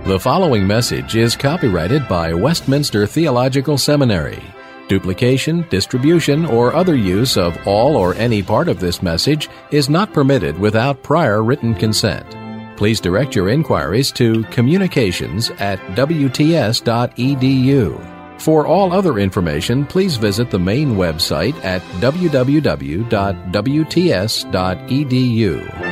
The following message is copyrighted by Westminster Theological Seminary. Duplication, distribution, or other use of all or any part of this message is not permitted without prior written consent. Please direct your inquiries to communications@wts.edu. For all other information, please visit the main website at www.wts.edu.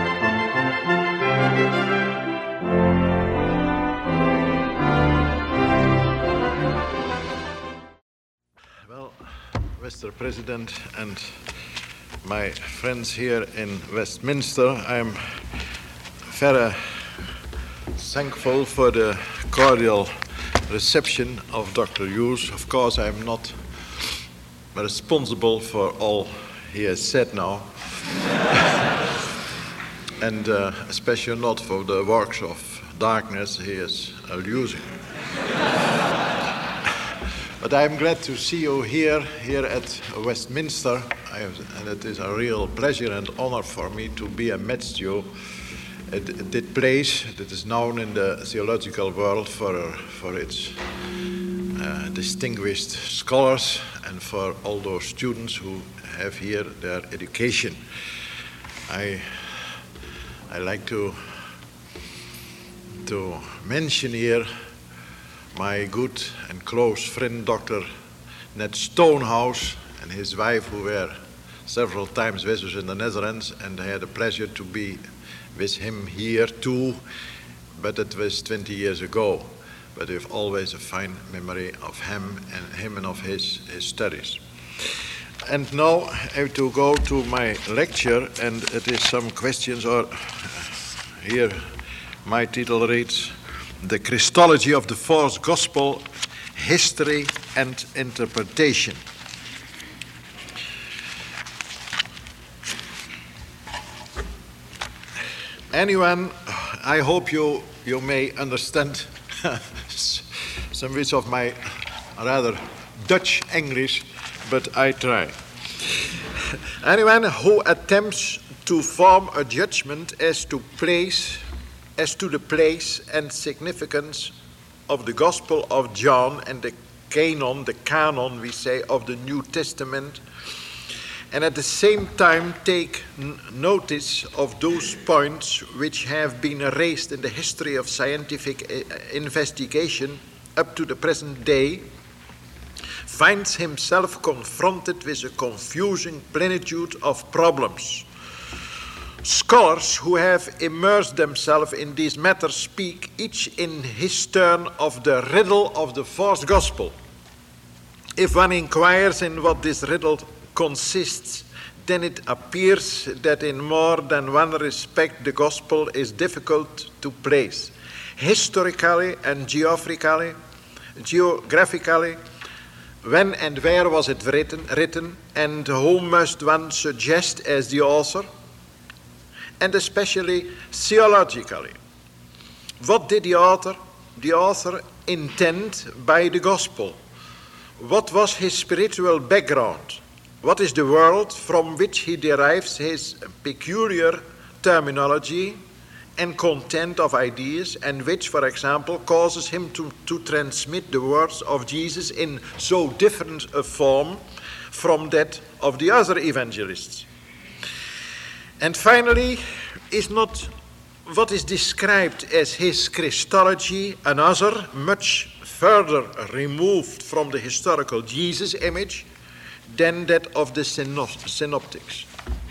Mr. President and my friends here in Westminster, I'm very thankful for the cordial reception of Dr. Hughes. Of course, I'm not responsible for all he has said now, and especially not for the works of darkness he is using. But I'm glad to see you here at Westminster, and it is a real pleasure and honor for me to be amidst you at that place that is known in the theological world for its distinguished scholars and for all those students who have here their education. I like to mention here my good and close friend, Dr. Ned Stonehouse, and his wife, who were several times with us in the Netherlands, and I had a pleasure to be with him here too, but it was 20 years ago. But we have always a fine memory of him and of his studies. And now I have to go to my lecture, and it is some questions, or here my title reads, The Christology of the Fourth Gospel, History and Interpretation. Anyone, I hope you may understand some bits of my rather Dutch English, but I try. Anyone who attempts to form a judgment as to the place and significance of the Gospel of John and the canon, we say, of the New Testament, and at the same time take notice of those points which have been raised in the history of scientific investigation up to the present day, finds himself confronted with a confusing plenitude of problems. Scholars who have immersed themselves in these matters speak each in his turn of the riddle of the fourth gospel. If one inquires in what this riddle consists, then it appears that in more than one respect the gospel is difficult to place. Historically and geographically, when and where was it written, and whom must one suggest as the author? And especially theologically. What did the author intend by the gospel? What was his spiritual background? What is the world from which he derives his peculiar terminology and content of ideas, and which, for example, causes him to transmit the words of Jesus in so different a form from that of the other evangelists? And finally, is not what is described as his Christology another, much further removed from the historical Jesus image than that of the synoptics?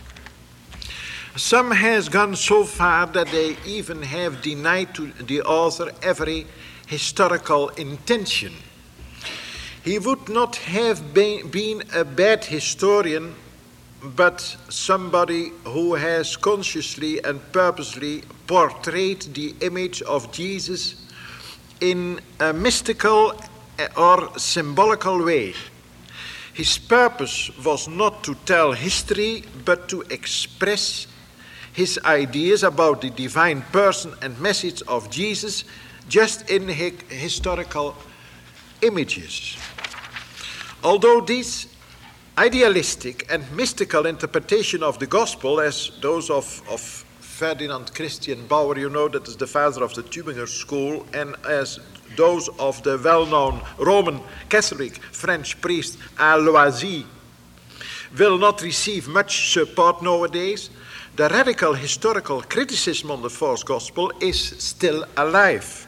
Some has gone so far that they even have denied to the author every historical intention. He would not have been a bad historian, but somebody who has consciously and purposely portrayed the image of Jesus in a mystical or symbolical way. His purpose was not to tell history, but to express his ideas about the divine person and message of Jesus just in historical images. Although these idealistic and mystical interpretation of the gospel, as those of Ferdinand Christian Bauer, you know, that is the father of the Tübinger school, and as those of the well-known Roman Catholic French priest Aloisi, will not receive much support nowadays, the radical historical criticism on the false gospel is still alive.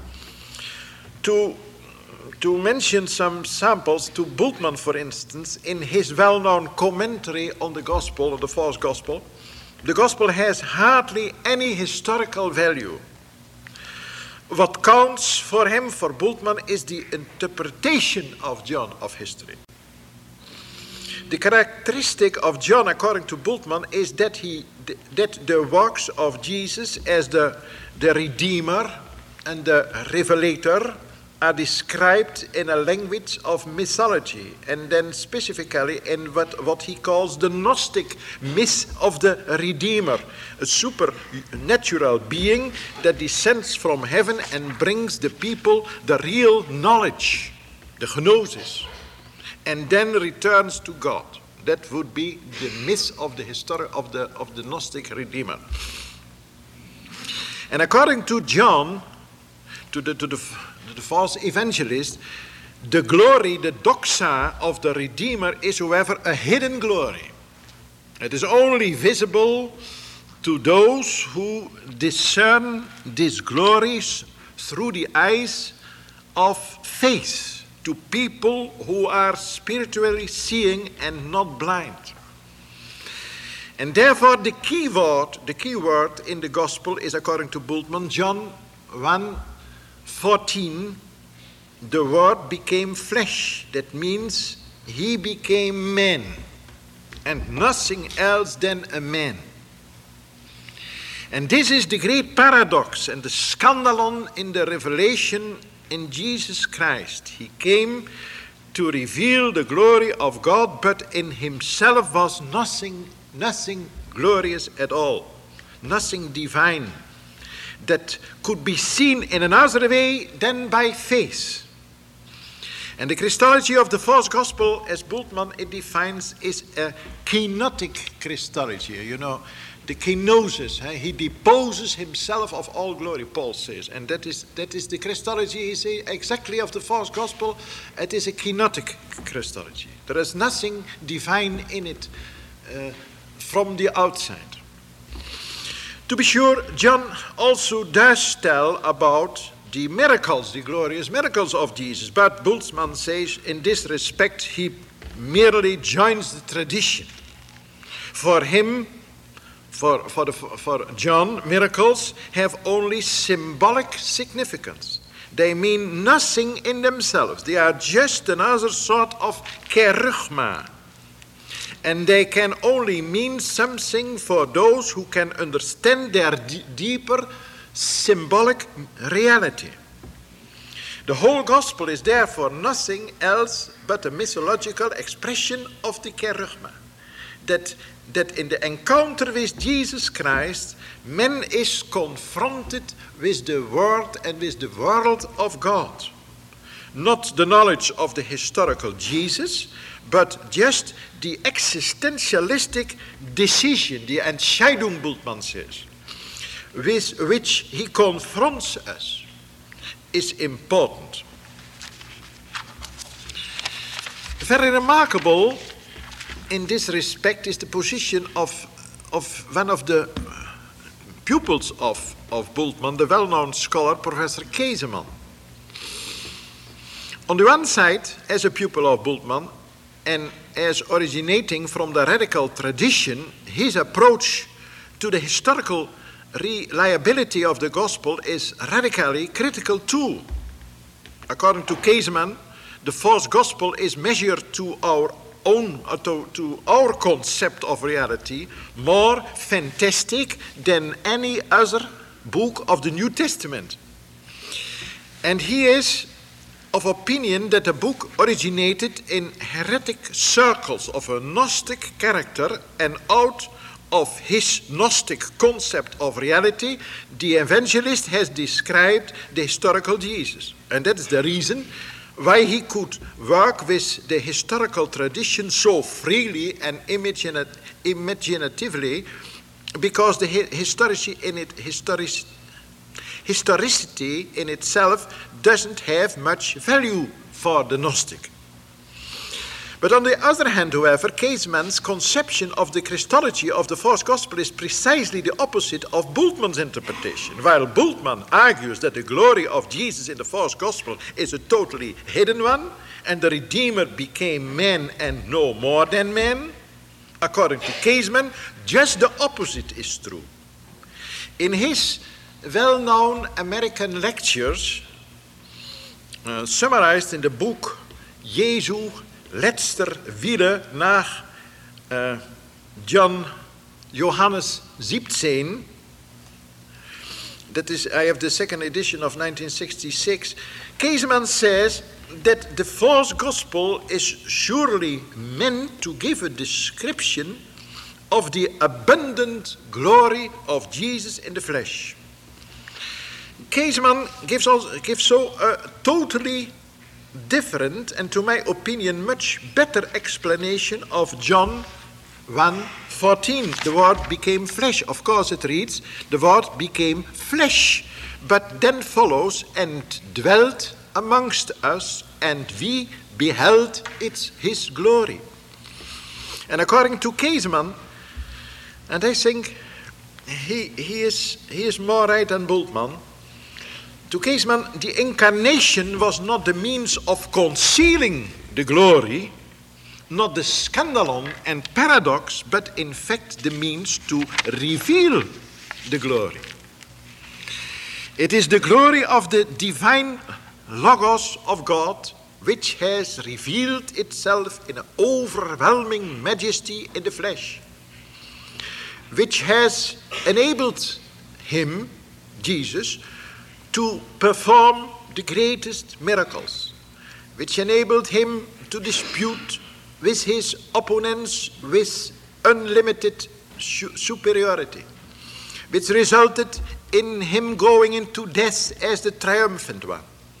To mention some samples, to Bultmann, for instance, in his well-known commentary on the gospel, or the false gospel, the gospel has hardly any historical value. What counts for him, for Bultmann, is the interpretation of John of history. The characteristic of John, according to Bultmann, is that the works of Jesus as the Redeemer and the Revelator are described in a language of mythology, and then specifically in what he calls the Gnostic myth of the Redeemer, a supernatural being that descends from heaven and brings the people the real knowledge, the gnosis, and then returns to God. That would be the myth of the history of the Gnostic Redeemer. And according to John, to the false evangelist, the glory, the doxa of the Redeemer is, however, a hidden glory. It is only visible to those who discern these glories through the eyes of faith, to people who are spiritually seeing and not blind. And therefore the key word in the gospel is, according to Bultmann, John 1:14, the word became flesh. That means he became man, and nothing else than a man. And this is the great paradox and the scandalon in the revelation in Jesus Christ. He came to reveal the glory of God, but in himself was nothing glorious at all, nothing divine that could be seen in another way than by faith. And the Christology of the false gospel, as Bultmann it defines, is a kenotic Christology. You know, the kenosis. He deposes himself of all glory, Paul says. And that is the Christology, he says, exactly of the false gospel. It is a kenotic Christology. There is nothing divine in it from the outside. To be sure, John also does tell about the miracles, the glorious miracles of Jesus. But Bultmann says, in this respect, he merely joins the tradition. For him, for John, miracles have only symbolic significance. They mean nothing in themselves. They are just another sort of kerygma. And they can only mean something for those who can understand their deeper symbolic reality. The whole gospel is therefore nothing else but a mythological expression of the kerygma. That in the encounter with Jesus Christ, man is confronted with the Word and with the world of God. Not the knowledge of the historical Jesus, but just the existentialistic decision, the Entscheidung, Bultmann says, with which he confronts us, is important. Very remarkable in this respect is the position of one of the pupils of Bultmann, the well-known scholar, Professor Kesemann. On the one side, as a pupil of Bultmann, and as originating from the radical tradition, his approach to the historical reliability of the gospel is radically critical too. According to Kesemann, the false gospel is measured to our concept of reality more fantastic than any other book of the New Testament. And he is of opinion that the book originated in heretic circles of a Gnostic character, and out of his Gnostic concept of reality, the evangelist has described the historical Jesus. And that is the reason why he could work with the historical tradition so freely and imaginatively, because the historicity in itself doesn't have much value for the Gnostic. But on the other hand, however, Caseman's conception of the Christology of the fourth gospel is precisely the opposite of Bultmann's interpretation. While Bultmann argues that the glory of Jesus in the fourth gospel is a totally hidden one, and the Redeemer became man and no more than man, according to Caseman, just the opposite is true. In his well-known American lectures, summarized in the book Jesu letzter Wille nach Johannes 17, that is, I have the second edition of 1966, Caseman says that the fourth gospel is surely meant to give a description of the abundant glory of Jesus in the flesh. Caseman gives so a totally different and, to my opinion, much better explanation of John 1:14. The Word became flesh. Of course it reads, the Word became flesh, but then follows, and dwelt amongst us, and we beheld his glory. And according to Caseman, and I think he is more right than Bultmann, to Caseman, the incarnation was not the means of concealing the glory, not the scandalon and paradox, but in fact the means to reveal the glory. It is the glory of the divine Logos of God which has revealed itself in an overwhelming majesty in the flesh, which has enabled him, Jesus, to perform the greatest miracles, which enabled him to dispute with his opponents with unlimited superiority, which resulted in him going into death as the triumphant one.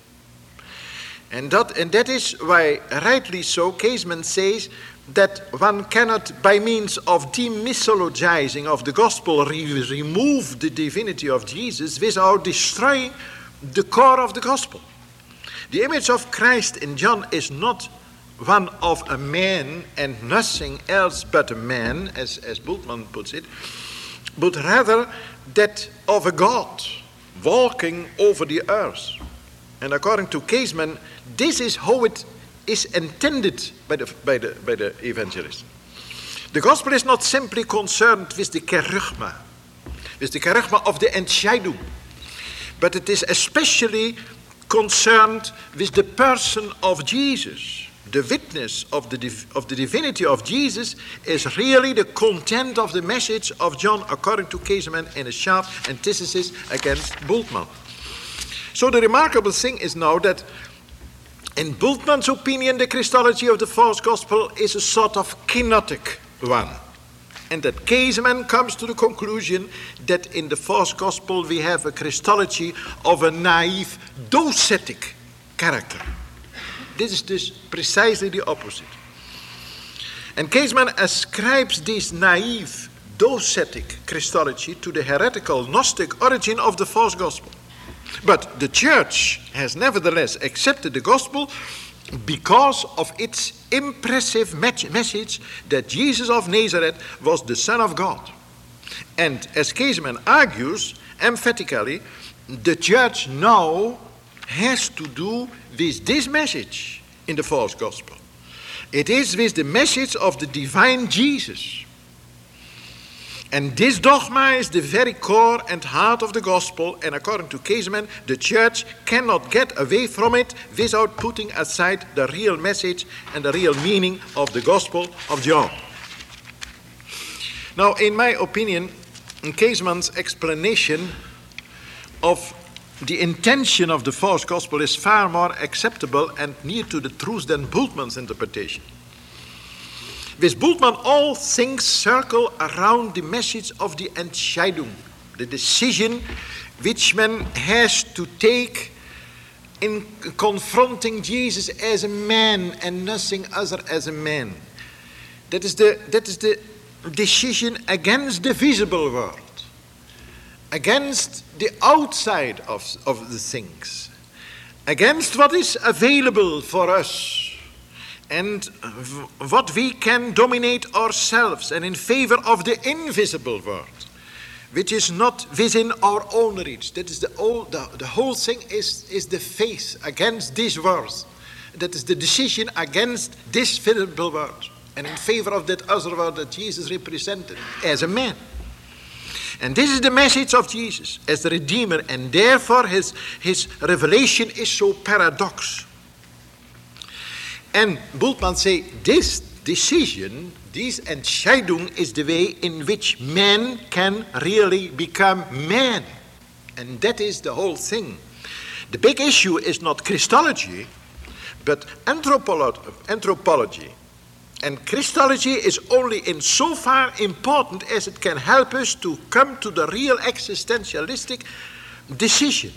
And that is why, rightly so, Caseman says that one cannot, by means of demythologizing of the gospel, remove the divinity of Jesus without destroying the core of the gospel. The image of Christ in John is not one of a man and nothing else but a man, as Bultmann puts it, but rather that of a God walking over the earth. And according to Caseman, this is how it is intended by the evangelist. The gospel is not simply concerned with the kerygma of the Entscheidung, but it is especially concerned with the person of Jesus. The witness of the divinity of Jesus is really the content of the message of John, according to Caseman, in a sharp antithesis against Bultmann. So the remarkable thing is now that in Bultmann's opinion, the Christology of the fourth gospel is a sort of kenotic one. And that Caseman comes to the conclusion that in the fourth gospel we have a Christology of a naive, docetic character. This is precisely the opposite. And Caseman ascribes this naive, docetic Christology to the heretical Gnostic origin of the fourth gospel. But the church has nevertheless accepted the gospel because of its impressive message that Jesus of Nazareth was the Son of God. And as Caseman argues emphatically, the church now has to do with this message in the fourth gospel. It is with the message of the divine Jesus. And this dogma is the very core and heart of the gospel, and according to Caseman, the church cannot get away from it without putting aside the real message and the real meaning of the gospel of John. Now, in my opinion, Caseman's explanation of the intention of the fourth gospel is far more acceptable and near to the truth than Bultmann's interpretation. With Bultmann, all things circle around the message of the Entscheidung, the decision which man has to take in confronting Jesus as a man and nothing other as a man. That is the decision against the visible world, against the outside of the things, against what is available for us, and what we can dominate ourselves, and in favor of the invisible world, which is not within our own reach. That is the whole thing is the faith against this world. That is the decision against this visible world, and in favor of that other world that Jesus represented as a man. And this is the message of Jesus as the Redeemer, and therefore his revelation is so paradox. And Bultmann say this decision, this Entscheidung, is the way in which man can really become man. And that is the whole thing. The big issue is not Christology, but anthropology. And Christology is only insofar important as it can help us to come to the real existentialistic decision.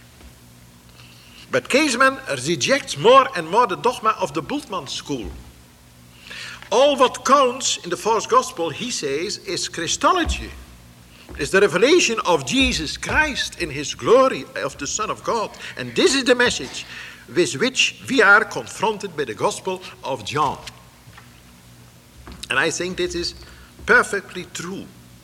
But Käsemann rejects more and more the dogma of the Bultmann school. All what counts in the false gospel, he says, is Christology, is the revelation of Jesus Christ in his glory of the Son of God. And this is the message with which we are confronted by the Gospel of John. And I think this is perfectly true.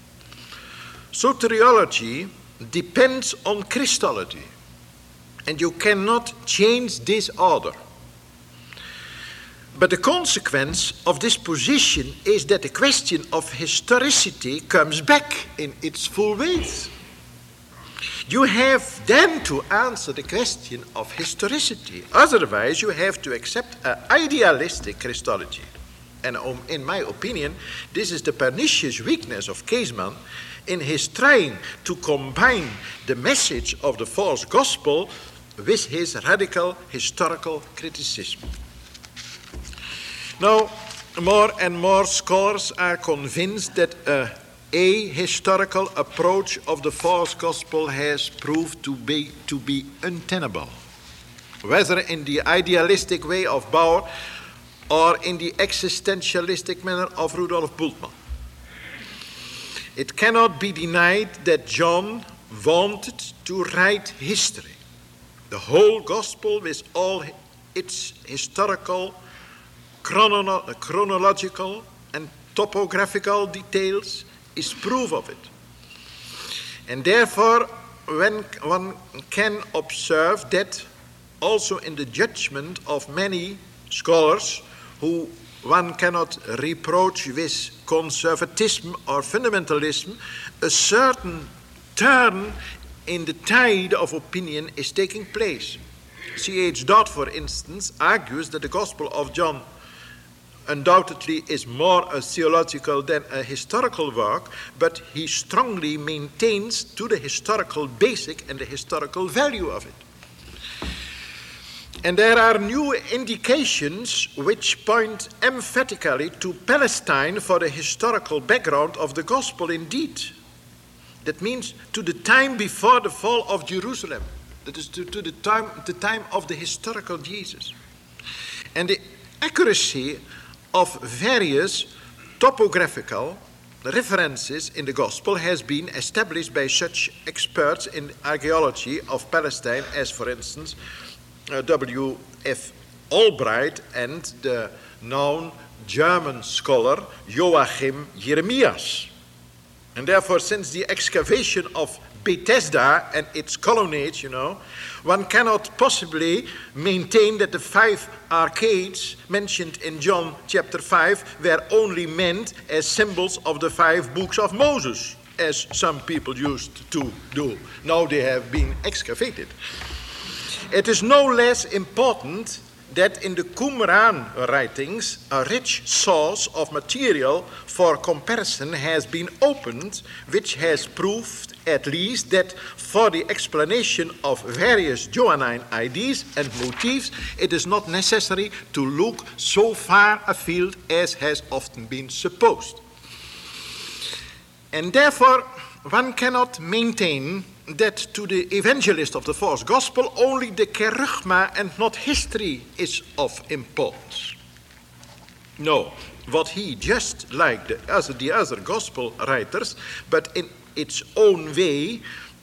Soteriology depends on Christology, and you cannot change this order. But the consequence of this position is that the question of historicity comes back in its full weight. You have then to answer the question of historicity. Otherwise, you have to accept an idealistic Christology. And in my opinion, this is the pernicious weakness of Käsemann in his trying to combine the message of the false gospel with his radical historical criticism. Now, more and more scholars are convinced that a historical approach of the false gospel has proved to be untenable, whether in the idealistic way of Bauer or in the existentialistic manner of Rudolf Bultmann. It cannot be denied that John wanted to write history. The whole gospel with all its historical, chronological and topographical details is proof of it. And therefore, when one can observe that also in the judgment of many scholars who one cannot reproach with conservatism or fundamentalism, a certain turn in the tide of opinion is taking place. C.H. Dodd, for instance, argues that the Gospel of John undoubtedly is more a theological than a historical work, but he strongly maintains to the historical basic and the historical value of it. And there are new indications which point emphatically to Palestine for the historical background of the gospel indeed. That means to the time before the fall of Jerusalem. That is to the time of the historical Jesus. And the accuracy of various topographical references in the gospel has been established by such experts in archaeology of Palestine as, for instance, W.F. Albright and the known German scholar Joachim Jeremias. And therefore, since the excavation of Bethesda and its colonnades, one cannot possibly maintain that the 5 arcades mentioned in John chapter 5 were only meant as symbols of the 5 books of Moses, as some people used to do. Now they have been excavated. It is no less important that in the Qumran writings, a rich source of material for comparison has been opened, which has proved at least that for the explanation of various Johannine ideas and motifs, it is not necessary to look so far afield as has often been supposed. And therefore, one cannot maintain that to the evangelist of the false gospel only the kerygma and not history is of importance. No, what he, just like the other gospel writers, but in his own way,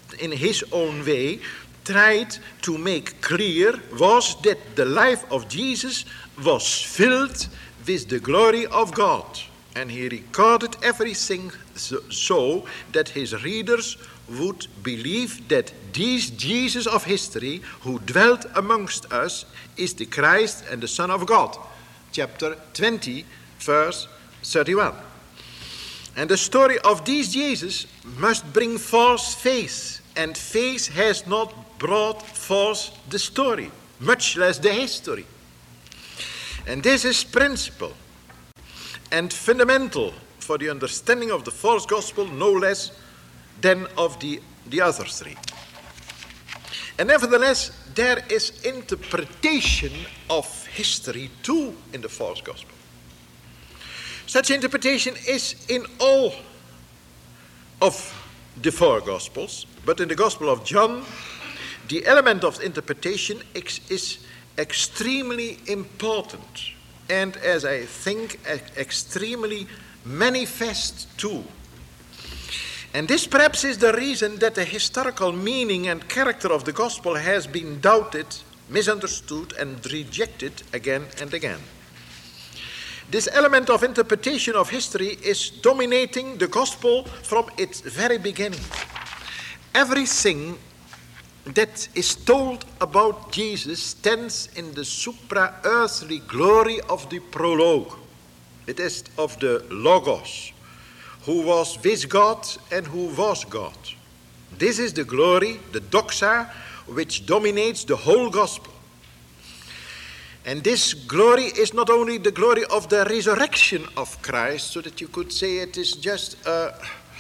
tried to make clear was that the life of Jesus was filled with the glory of God. And he recorded everything so that his readers would believe that this Jesus of history who dwelt amongst us is the Christ and the Son of God. Chapter 20, verse 31. And the story of this Jesus must bring forth faith, and faith has not brought forth the story, much less the history. And this is principle and fundamental for the understanding of the false gospel, no less than of the other three. And nevertheless, there is interpretation of history too in the false gospel. Such interpretation is in all of the four gospels, but in the Gospel of John, the element of interpretation is extremely important, and as I think, extremely manifest too. And this perhaps is the reason that the historical meaning and character of the gospel has been doubted, misunderstood, and rejected again and again. This element of interpretation of history is dominating the gospel from its very beginning. Everything that is told about Jesus stands in the supra-earthly glory of the prologue. It is of the Logos, who was with God and who was God. This is the glory, the doxa, which dominates the whole gospel. And this glory is not only the glory of the resurrection of Christ, so that you could say it is just a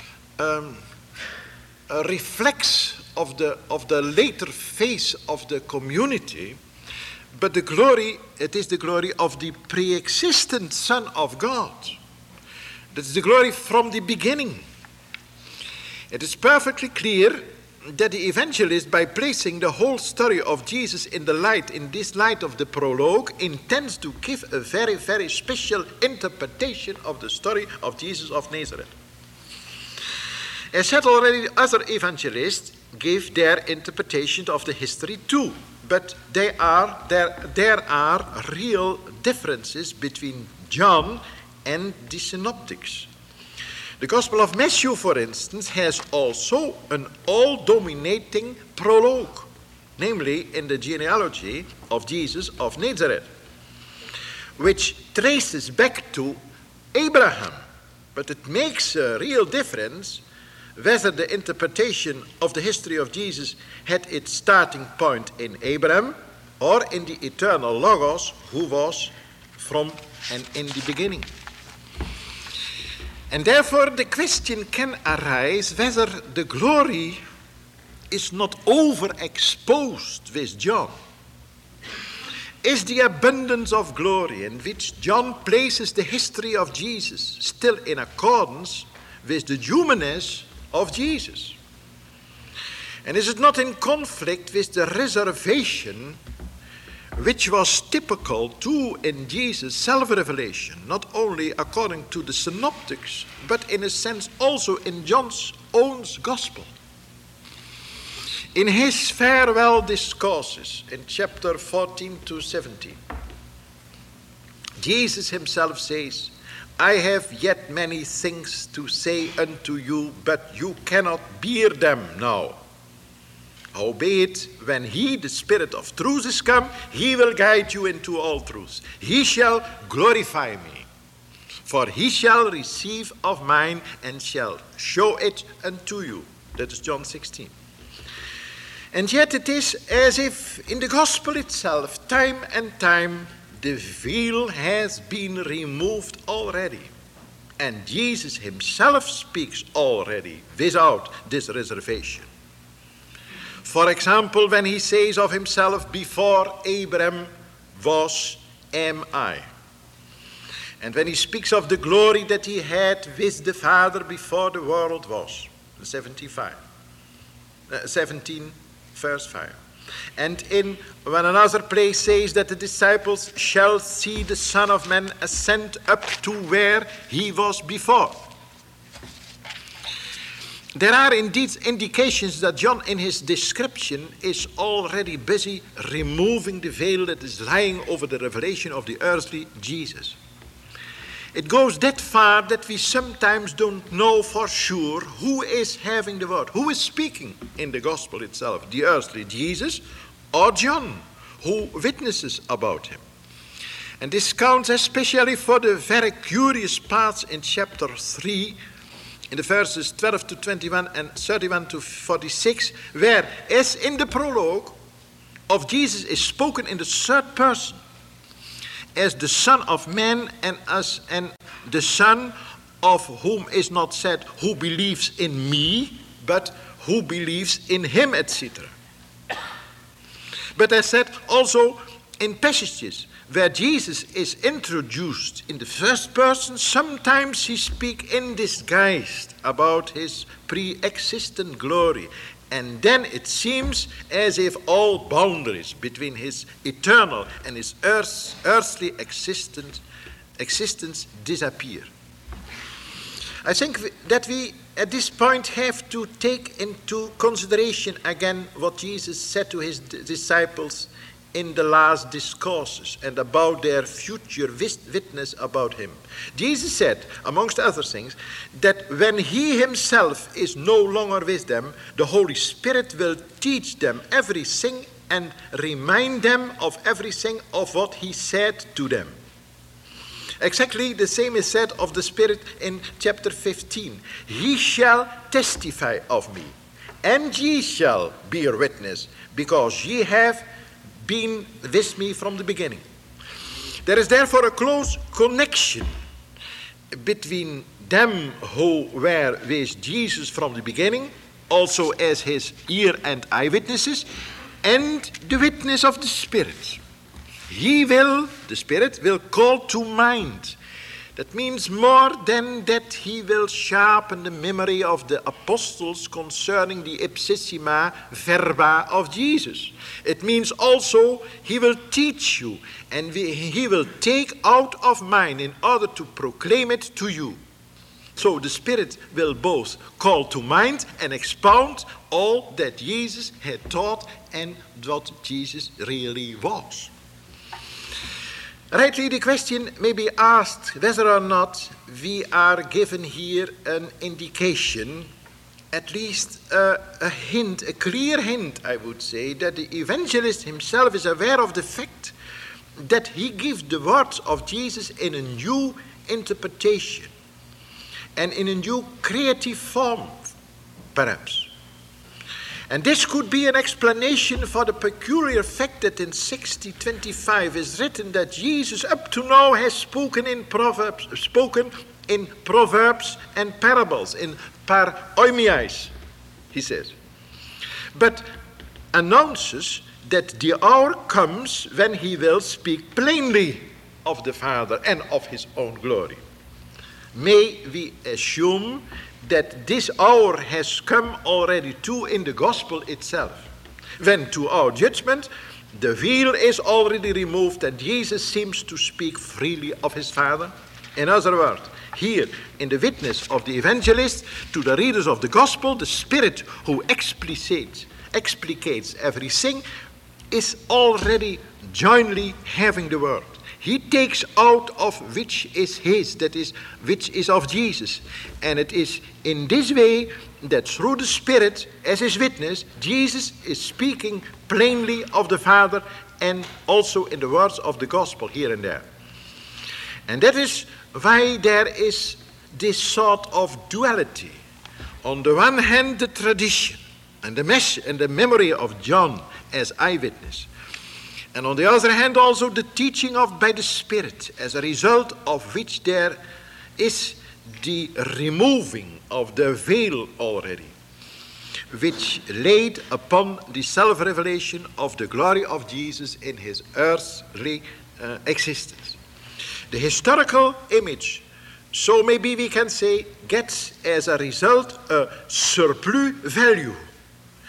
reflex of the later phase of the community, but it is the glory of the pre-existent Son of God. That is the glory from the beginning. It is perfectly clear that the evangelist, by placing the whole story of Jesus in this light of the prologue, intends to give a very, very special interpretation of the story of Jesus of Nazareth. As said already, other evangelists give their interpretation of the history too, but there are real differences between John and the synoptics. The Gospel of Matthew, for instance, has also an all-dominating prologue, namely in the genealogy of Jesus of Nazareth, which traces back to Abraham. But it makes a real difference whether the interpretation of the history of Jesus had its starting point in Abraham or in the eternal Logos, who was from and in the beginning. And therefore the question can arise whether the glory is not overexposed with John. Is the abundance of glory in which John places the history of Jesus still in accordance with the humanness of Jesus? And is it not in conflict with the reservation which was typical too in Jesus' self-revelation, not only according to the synoptics, but in a sense also in John's own gospel? In his farewell discourses in chapter 14 to 17, Jesus himself says, "I have yet many things to say unto you, but you cannot bear them now. Howbeit, when he, the Spirit of truth, is come, he will guide you into all truth. He shall glorify me, for he shall receive of mine and shall show it unto you." That is John 16. And yet it is as if in the gospel itself, time and time, the veil has been removed already. And Jesus himself speaks already without this reservation. For example, when he says of himself, "Before Abraham was, am I." And when he speaks of the glory that he had with the Father before the world was, 17, verse 5. And in when another place says that the disciples shall see the Son of Man ascend up to where he was before. There are indeed indications that John in his description is already busy removing the veil that is lying over the revelation of the earthly Jesus. It goes that far that we sometimes don't know for sure who is having the word, who is speaking in the gospel itself, the earthly Jesus or John, who witnesses about him. And this counts especially for the very curious parts in chapter 3, in the verses 12 to 21 and 31 to 46, where, as in the prologue of Jesus, is spoken in the third person, as the Son of Man and the Son of whom is not said, who believes in me, but who believes in him, etc. But as said also in passages where Jesus is introduced in the first person, sometimes he speaks in disguise about his pre-existent glory. And then it seems as if all boundaries between his eternal and his earthly existence disappear. I think that we at this point have to take into consideration again what Jesus said to his disciples in the last discourses and about their future witness about him. Jesus said, amongst other things, that when he himself is no longer with them, the Holy Spirit will teach them everything and remind them of everything of what he said to them. Exactly the same is said of the Spirit in chapter 15. He shall testify of me, and ye shall bear witness, because ye have been with me from the beginning. There is therefore a close connection between them who were with Jesus from the beginning, also as his ear and eyewitnesses, and the witness of the Spirit. The Spirit will call to mind. That means more than that he will sharpen the memory of the apostles concerning the ipsissima verba of Jesus. It means also he will teach you and he will take out of mind in order to proclaim it to you. So the Spirit will both call to mind and expound all that Jesus had taught and what Jesus really was. Rightly, the question may be asked whether or not we are given here an indication, at least a hint, a clear hint, I would say, that the evangelist himself is aware of the fact that he gives the words of Jesus in a new interpretation and in a new creative form, perhaps. And this could be an explanation for the peculiar fact that in 60:25 is written that Jesus up to now has spoken in proverbs and parables, in paroimiais, he says, but announces that the hour comes when he will speak plainly of the Father and of his own glory. May we assume that this hour has come already too in the gospel itself, when to our judgment the veil is already removed and Jesus seems to speak freely of his Father. In other words, here in the witness of the evangelist to the readers of the gospel, the Spirit who explicates everything is already jointly having the word. He takes out of which is his, that is, which is of Jesus. And it is in this way that through the Spirit, as his witness, Jesus is speaking plainly of the Father and also in the words of the gospel here and there. And that is why there is this sort of duality. On the one hand, the tradition and the memory of John as eyewitness. And on the other hand, also the teaching of by the Spirit, as a result of which there is the removing of the veil already, which laid upon the self-revelation of the glory of Jesus in his earthly existence. The historical image, so maybe we can say, gets as a result a surplus value,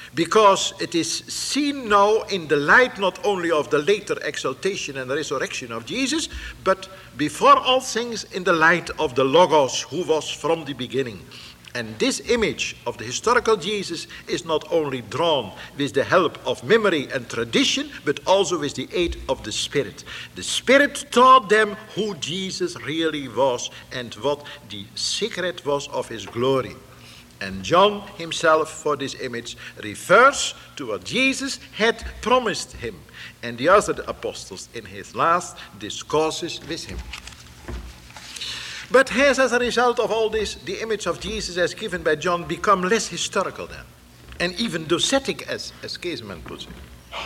because it is seen now in the light not only of the later exaltation and resurrection of Jesus, but before all things in the light of the Logos, who was from the beginning. And this image of the historical Jesus is not only drawn with the help of memory and tradition, but also with the aid of the Spirit. The Spirit taught them who Jesus really was and what the secret was of his glory. And John himself, for this image, refers to what Jesus had promised him and the other apostles in his last discourses with him. But has, as a result of all this, the image of Jesus as given by John become less historical then, and even docetic, as Käsemann puts it?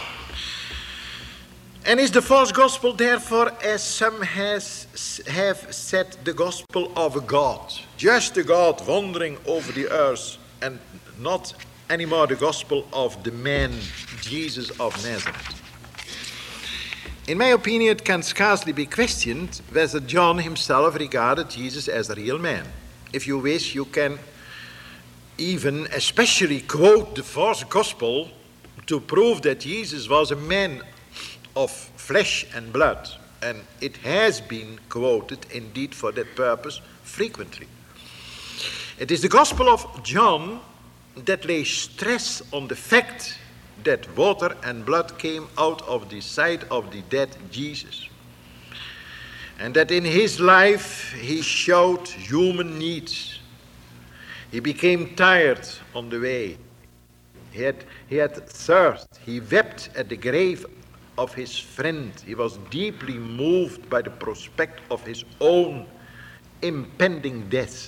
And is the false gospel, therefore, as some have said, the gospel of a God, just a God wandering over the earth, and not anymore the gospel of the man Jesus of Nazareth? In my opinion, it can scarcely be questioned whether John himself regarded Jesus as a real man. If you wish, you can even especially quote the false gospel to prove that Jesus was a man of flesh and blood, and it has been quoted indeed for that purpose frequently. It is the Gospel of John that lays stress on the fact that water and blood came out of the side of the dead Jesus, and that in his life he showed human needs. He became tired on the way. He had thirst. He wept at the grave of his friend. He was deeply moved by the prospect of his own impending death.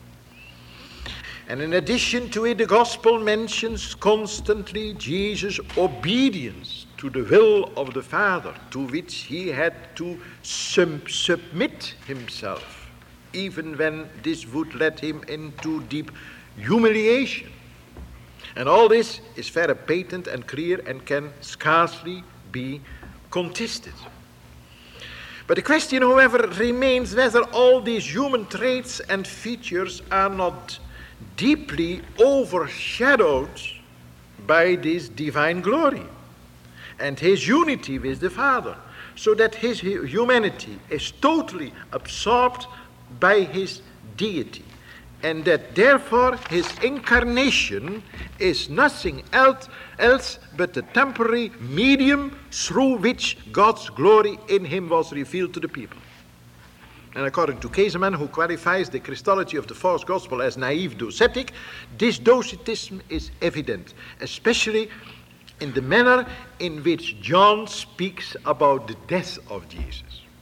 And in addition to it, the gospel mentions constantly Jesus' obedience to the will of the Father, to which he had to submit himself, even when this would lead him into deep humiliation. And all this is very patent and clear and can scarcely be contested. But the question, however, remains whether all these human traits and features are not deeply overshadowed by this divine glory and his unity with the Father, so that his humanity is totally absorbed by his deity, and that therefore his incarnation is nothing else but the temporary medium through which God's glory in him was revealed to the people. And according to Käsemann, who qualifies the Christology of the false gospel as naive docetic, this docetism is evident, especially in the manner in which John speaks about the death of Jesus.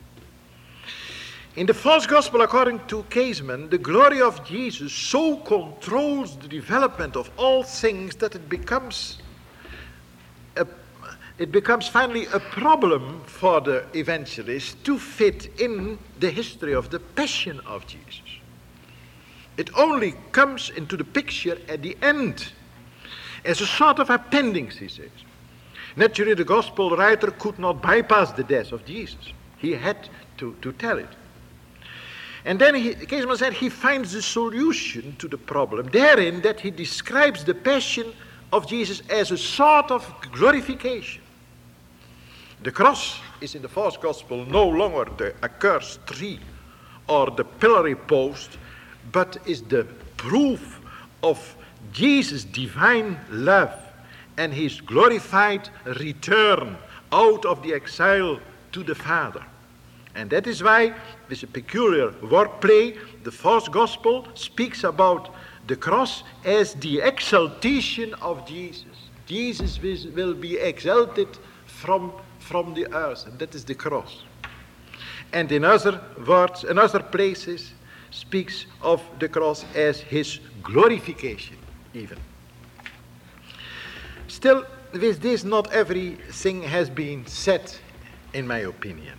In the false gospel, according to Käsemann, the glory of Jesus so controls the development of all things that it becomes finally a problem for the evangelist to fit in the history of the passion of Jesus. It only comes into the picture at the end as a sort of appendix, he says. Naturally, the gospel writer could not bypass the death of Jesus. He had to tell it. And then Käsemann said he finds the solution to the problem therein that he describes the passion of Jesus as a sort of glorification. The cross is in the false gospel no longer the accursed tree or the pillory post, but is the proof of Jesus' divine love and his glorified return out of the exile to the Father. And that is why, with a peculiar wordplay, the false gospel speaks about the cross as the exaltation of Jesus. Jesus will be exalted from the earth, and that is the cross. And in other words, in other places, speaks of the cross as his glorification, even. Still, with this, not everything has been said, in my opinion.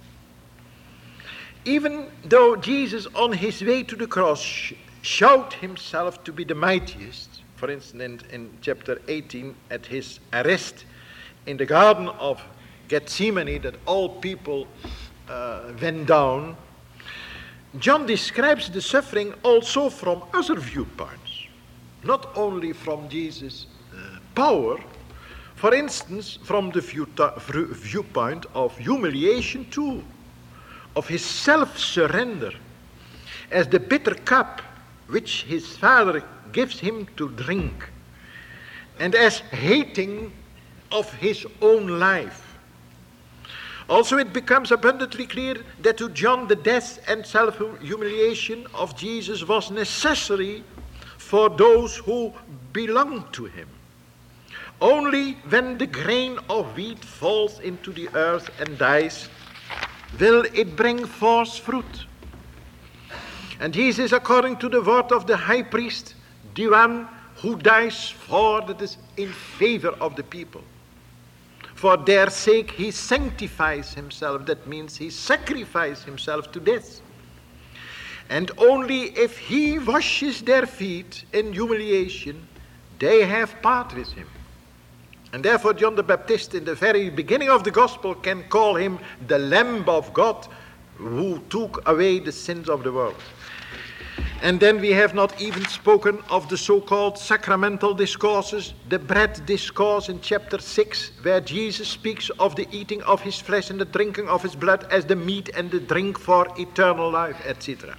Even though Jesus, on his way to the cross, showed himself to be the mightiest, for instance, in chapter 18, at his arrest in the Garden of Gethsemane, that all people went down, John describes the suffering also from other viewpoints, not only from Jesus' power, for instance, from the viewpoint of humiliation too, of his self-surrender, as the bitter cup which his Father gives him to drink, and as hating of his own life. Also, it becomes abundantly clear that to John the death and self-humiliation of Jesus was necessary for those who belonged to him. Only when the grain of wheat falls into the earth and dies will it bring forth fruit. And Jesus, according to the word of the high priest, the one who dies for, that is, in favor of the people. For their sake he sanctifies himself. That means he sacrifices himself to death. And only if he washes their feet in humiliation, they have part with him. And therefore John the Baptist in the very beginning of the gospel can call him the Lamb of God who took away the sins of the world. And then we have not even spoken of the so-called sacramental discourses, the bread discourse in chapter 6, where Jesus speaks of the eating of his flesh and the drinking of his blood as the meat and the drink for eternal life, etc.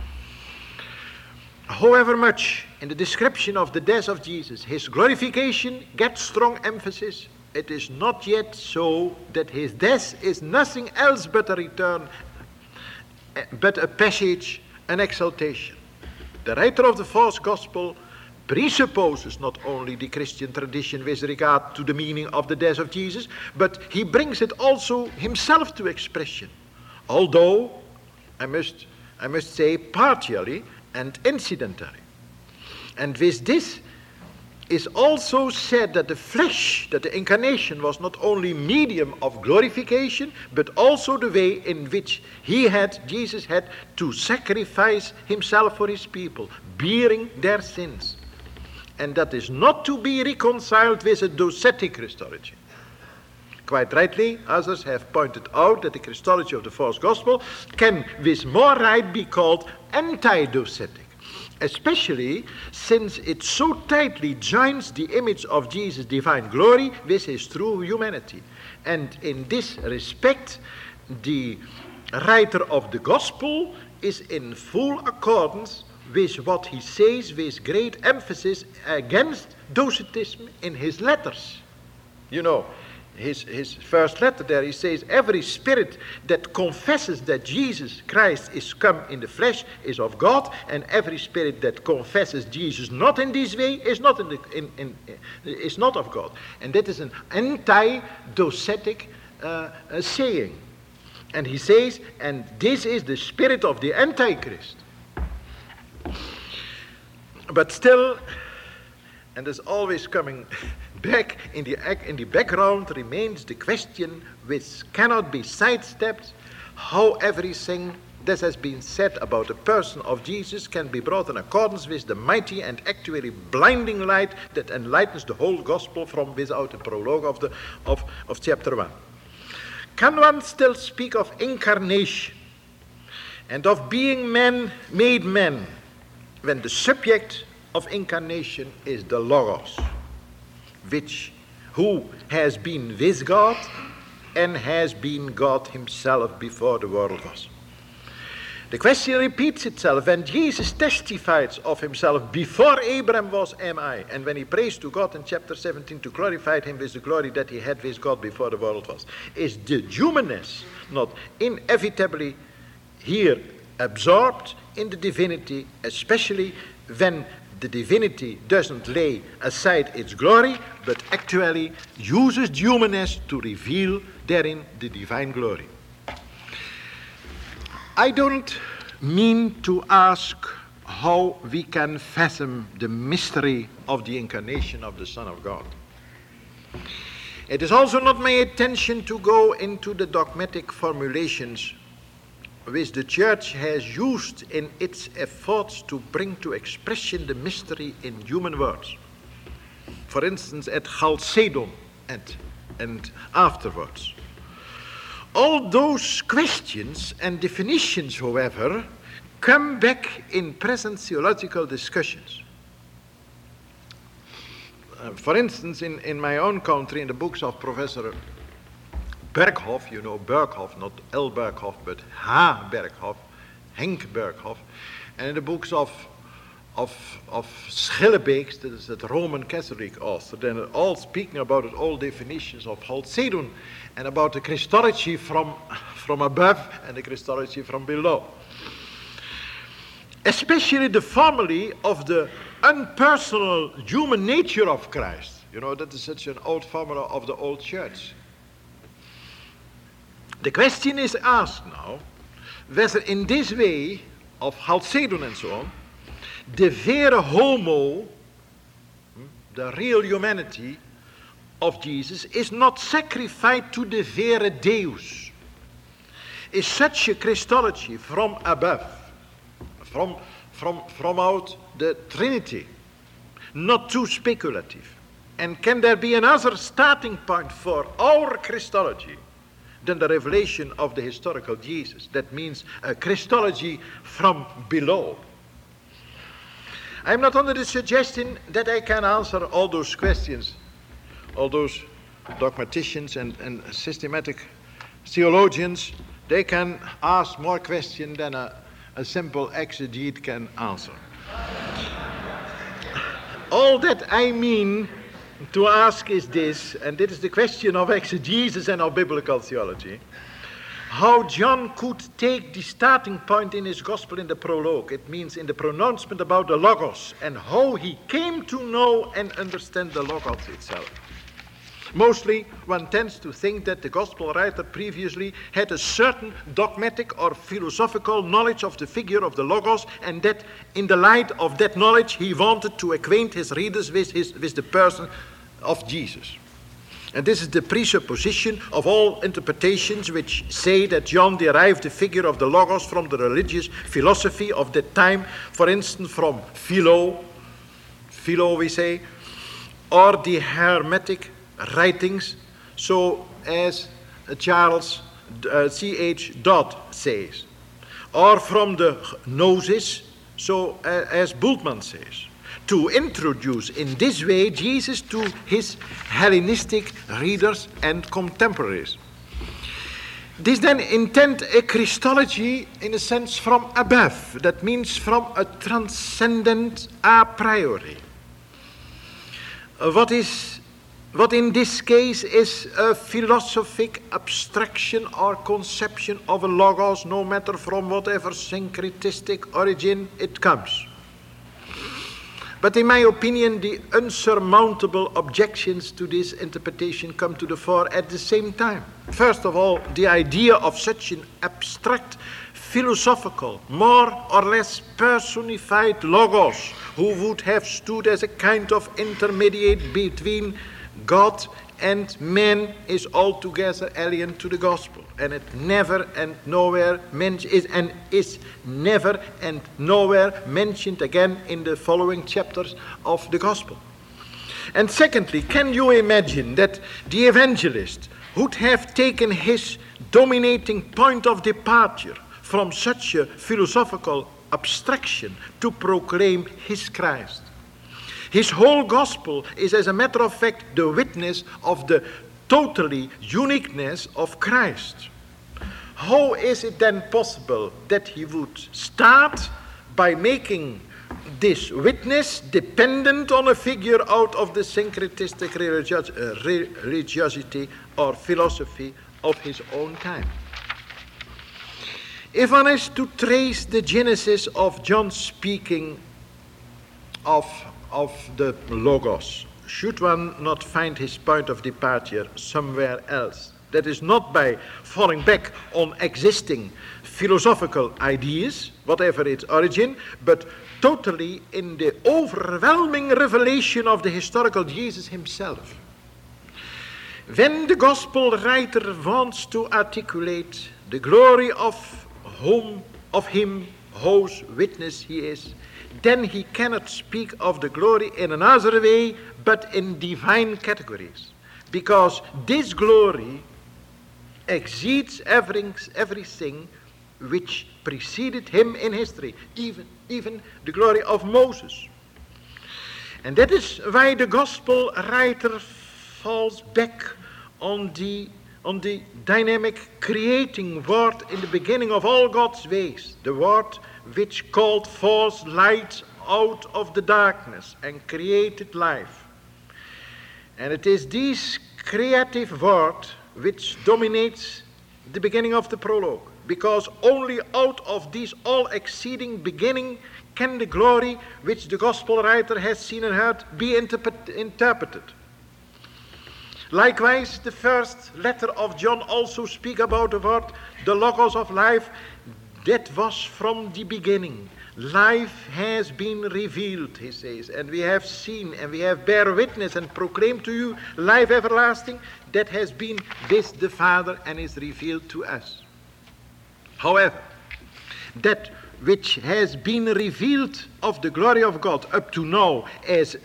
However much in the description of the death of Jesus, his glorification gets strong emphasis, it is not yet so that his death is nothing else but a return, but a passage, an exaltation. The writer of the fourth gospel presupposes not only the Christian tradition with regard to the meaning of the death of Jesus, but he brings it also himself to expression, although I must say partially and incidentally. And with this is also said that the flesh, that the incarnation was not only medium of glorification, but also the way in which Jesus had to sacrifice himself for his people, bearing their sins. And that is not to be reconciled with a docetic Christology. Quite rightly, others have pointed out that the Christology of the fourth gospel can with more right be called anti-docetic, especially since it so tightly joins the image of Jesus' divine glory with his true humanity. And in this respect, the writer of the gospel is in full accordance with what he says with great emphasis against docetism in his letters. You know, his first letter there, he says, every spirit that confesses that Jesus Christ is come in the flesh is of God, and every spirit that confesses Jesus not in this way is not is not of God. And that is an anti-docetic saying. And he says, and this is the spirit of the Antichrist. But still, and there's always coming back in the background remains the question which cannot be sidestepped, how everything that has been said about the person of Jesus can be brought in accordance with the mighty and actually blinding light that enlightens the whole gospel from without the prologue of chapter 1. Can one still speak of incarnation and of being man made man when the subject of incarnation is the Logos, who has been with God and has been God himself before the world was? The question repeats itself when Jesus testifies of himself, before Abraham was am I, and when he prays to God in chapter 17 to glorify him with the glory that he had with God before the world was. Is the humanness not inevitably here absorbed in the divinity, especially when the divinity doesn't lay aside its glory, but actually uses the humanness to reveal therein the divine glory? I don't mean to ask how we can fathom the mystery of the incarnation of the Son of God. It is also not my intention to go into the dogmatic formulations which the Church has used in its efforts to bring to expression the mystery in human words. For instance, at Chalcedon and afterwards. All those questions and definitions, however, come back in present theological discussions. For instance, in my own country, in the books of Professor Berghoff, you know Berghoff, not L. Berghoff, but H. Berghoff, Henk Berghoff, and in the books of Schillebeeks, that is the Roman Catholic author, then all speaking about it, all definitions of Chalcedon, and about the Christology from above and the Christology from below. Especially the formulae of the unpersonal human nature of Christ. You know, that is such an old formula of the old church. The question is asked now, whether in this way of Chalcedon and so on, the vere homo, the real humanity of Jesus, is not sacrificed to the vere Deus. Is such a Christology from above, from out the Trinity, not too speculative? And can there be another starting point for our Christology than the revelation of the historical Jesus? That means a Christology from below. I'm not under the suggestion that I can answer all those questions, all those dogmaticians and systematic theologians. They can ask more questions than a simple exegete can answer. All that I mean to ask is this, and it is the question of exegesis and of biblical theology, how John could take the starting point in his gospel in the prologue, it means in the pronouncement about the Logos, and how he came to know and understand the Logos itself. Mostly, one tends to think that the gospel writer previously had a certain dogmatic or philosophical knowledge of the figure of the Logos, and that in the light of that knowledge he wanted to acquaint his readers with the person of Jesus. And this is the presupposition of all interpretations which say that John derived the figure of the Logos from the religious philosophy of that time, for instance from Philo we say, or the Hermetic writings, so as Charles C.H. Dodd says, or from the Gnosis, so as Bultmann says, to introduce in this way Jesus to his Hellenistic readers and contemporaries. This then intend a Christology in a sense from above, that means from a transcendent a priori. What in this case is a philosophic abstraction or conception of a Logos, no matter from whatever syncretistic origin it comes. But in my opinion, the unsurmountable objections to this interpretation come to the fore at the same time. First of all, the idea of such an abstract, philosophical, more or less personified Logos, who would have stood as a kind of intermediate between God and man, is altogether alien to the gospel, and it never and nowhere is never and nowhere mentioned again in the following chapters of the gospel. And secondly, can you imagine that the evangelist would have taken his dominating point of departure from such a philosophical abstraction to proclaim his Christ? His whole gospel is, as a matter of fact, the witness of the totally uniqueness of Christ. How is it then possible that he would start by making this witness dependent on a figure out of the syncretistic religiosity or philosophy of his own time? If one is to trace the genesis of John speaking of the Logos, should one not find his point of departure somewhere else? That is not by falling back on existing philosophical ideas, whatever its origin, but totally in the overwhelming revelation of the historical Jesus himself. When the gospel writer wants to articulate the glory of him whose witness he is, then he cannot speak of the glory in another way but in divine categories, because this glory exceeds everything which preceded him in history, even the glory of Moses. And that is why the gospel writer falls back on the dynamic creating word in the beginning of all God's ways, the word which called forth light out of the darkness and created life. And it is this creative word which dominates the beginning of the prologue, because only out of this all-exceeding beginning can the glory which the gospel writer has seen and heard be interpreted. Likewise, the first letter of John also speaks about the word, the logos of life, that was from the beginning. Life has been revealed, he says, and we have seen and we have bear witness and proclaim to you life everlasting that has been with the Father and is revealed to us. However, that which has been revealed of the glory of God up to now as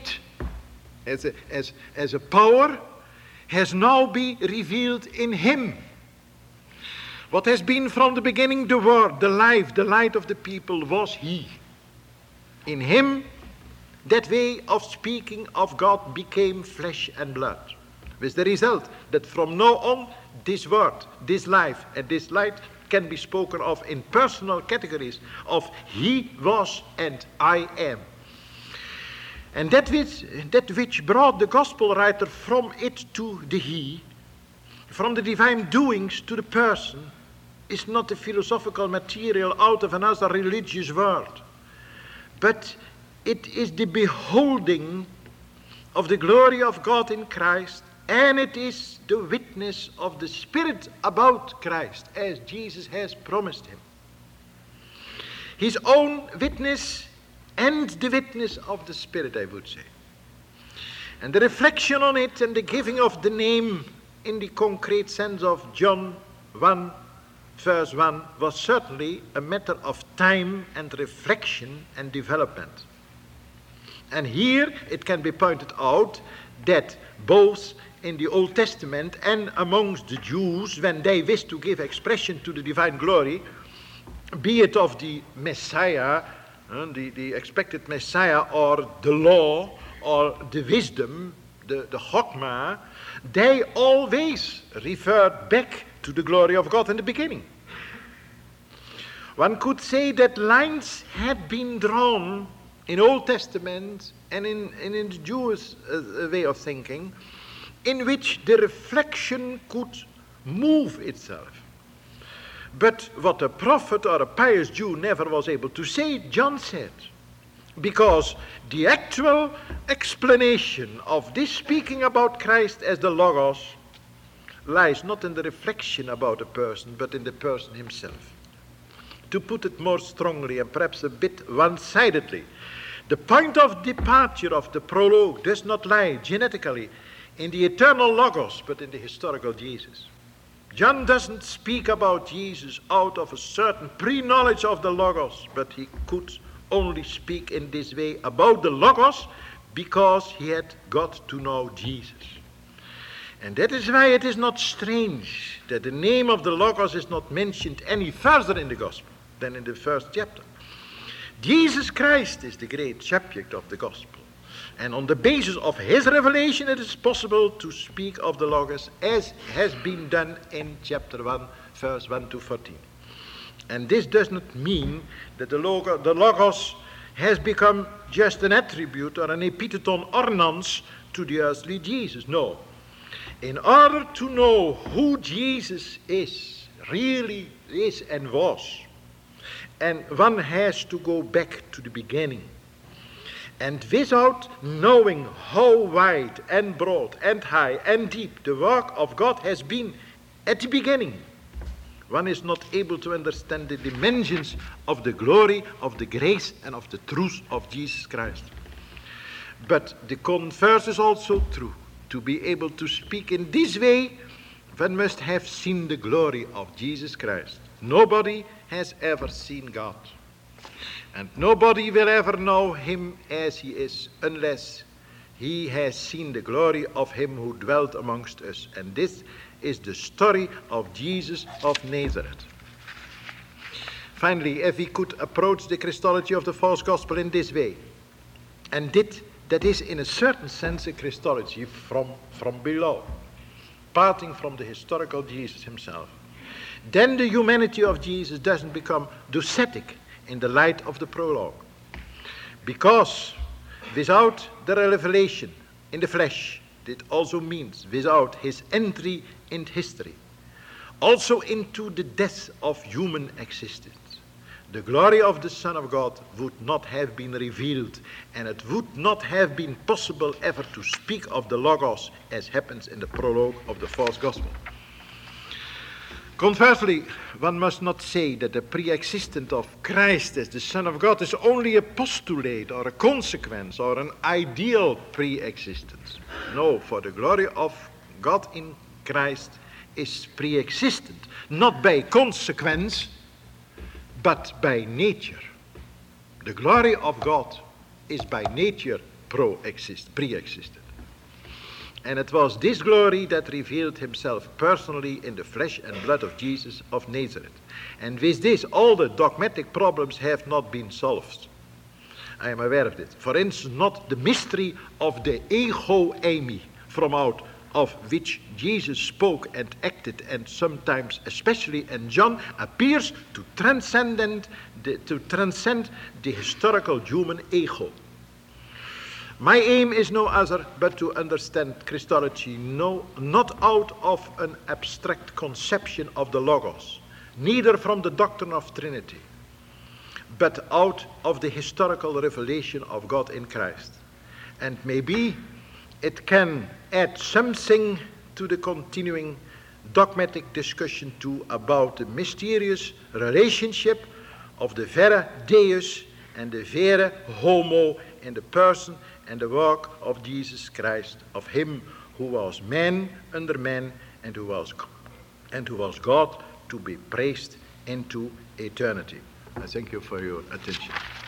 a power, has now been revealed in him. What has been from the beginning the word, the life, the light of the people was he. In him, that way of speaking of God became flesh and blood. With the result that from now on, this word, this life and this light can be spoken of in personal categories of he was and I am. And that which brought the gospel writer from it to the he, from the divine doings to the person, is not the philosophical material out of another religious world, but it is the beholding of the glory of God in Christ, and it is the witness of the Spirit about Christ, as Jesus has promised him. His own witness and the witness of the Spirit, I would say. And the reflection on it and the giving of the name in the concrete sense of John 1, verse 1, was certainly a matter of time and reflection and development. And here it can be pointed out that both in the Old Testament and amongst the Jews, when they wish to give expression to the divine glory, be it of the Messiah, the expected Messiah, or the law, or the wisdom, the Chokmah, they always referred back to the glory of God in the beginning. One could say that lines had been drawn in Old Testament and in the Jewish way of thinking, in which the reflection could move itself. But what a prophet or a pious Jew never was able to say, John said. Because the actual explanation of this speaking about Christ as the Logos lies not in the reflection about a person, but in the person himself. To put it more strongly and perhaps a bit one-sidedly, the point of departure of the prologue does not lie genetically in the eternal Logos, but in the historical Jesus. John doesn't speak about Jesus out of a certain pre-knowledge of the Logos, but he could only speak in this way about the Logos because he had got to know Jesus. And that is why it is not strange that the name of the Logos is not mentioned any further in the Gospel than in the first chapter. Jesus Christ is the great subject of the Gospel. And on the basis of his revelation, it is possible to speak of the Logos as has been done in chapter 1, verse 1 to 14. And this does not mean that the Logos has become just an attribute or an epitheton or nonce to the earthly Jesus. No. In order to know who Jesus is, really is and was, and one has to go back to the beginning. And without knowing how wide and broad and high and deep the work of God has been at the beginning, one is not able to understand the dimensions of the glory, of the grace, and of the truth of Jesus Christ. But the converse is also true. To be able to speak in this way, one must have seen the glory of Jesus Christ. Nobody has ever seen God. And nobody will ever know him as he is unless he has seen the glory of him who dwelt amongst us. And this is the story of Jesus of Nazareth. Finally, if we could approach the Christology of the false gospel in this way, and did that is in a certain sense a Christology from below, parting from the historical Jesus himself. Then the humanity of Jesus doesn't become doucetic in the light of the prologue. Because without the revelation in the flesh, it also means without his entry in history, also into the death of human existence, the glory of the Son of God would not have been revealed, and it would not have been possible ever to speak of the Logos as happens in the prologue of the fourth Gospel. Conversely, one must not say that the pre-existence of Christ as the Son of God is only a postulate or a consequence or an ideal pre-existence. No, for the glory of God in Christ is pre-existent, not by consequence, but by nature. The glory of God is by nature pre-existent. And it was this glory that revealed himself personally in the flesh and blood of Jesus of Nazareth. And with this, all the dogmatic problems have not been solved. I am aware of this. For instance, not the mystery of the ego eimi, from out of which Jesus spoke and acted, and sometimes, especially in John, appears to transcend the historical human ego. My aim is no other but to understand Christology not out of an abstract conception of the Logos, neither from the doctrine of Trinity, but out of the historical revelation of God in Christ. And maybe it can add something to the continuing dogmatic discussion too about the mysterious relationship of the vere Deus and the vere homo in the person and the work of Jesus Christ, of him who was man under man and who was God, to be praised into eternity. I thank you for your attention.